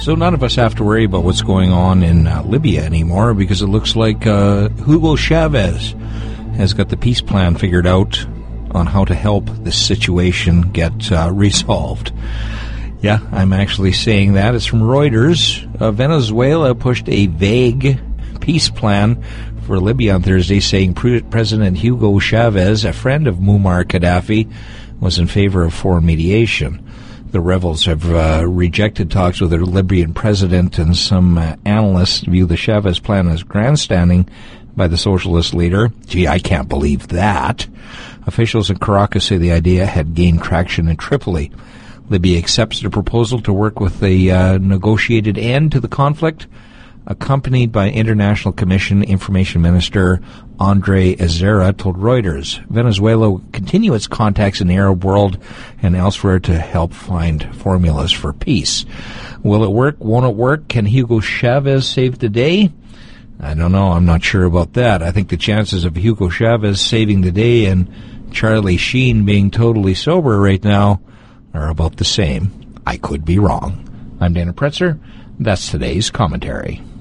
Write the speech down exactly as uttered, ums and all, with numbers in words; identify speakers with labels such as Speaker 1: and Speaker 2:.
Speaker 1: So none of us have to worry about what's going on in uh, Libya anymore, because it looks like uh, Hugo Chavez has got the peace plan figured out on how to help this situation get uh, resolved. Yeah, I'm actually saying that. It's from Reuters. Uh, Venezuela pushed a vague peace plan for Libya on Thursday, saying Pre- President Hugo Chavez, a friend of Muammar Gaddafi, was in favor of foreign mediation. The rebels have uh, rejected talks with their Libyan president, and some uh, analysts view the Chavez plan as grandstanding by the socialist leader. Gee, I can't believe that. Officials in Caracas say the idea had gained traction in Tripoli. Libya accepts the proposal to work with a uh, negotiated end to the conflict, accompanied by International Commission Information Minister Andre Azera told Reuters. Venezuela will continue its contacts in the Arab world and elsewhere to help find formulas for peace. Will it work? Won't it work? Can Hugo Chavez save the day? I don't know. I'm not sure about that. I think the chances of Hugo Chavez saving the day and Charlie Sheen being totally sober right now are about the same. I could be wrong. I'm Dana Pretzer. That's today's commentary.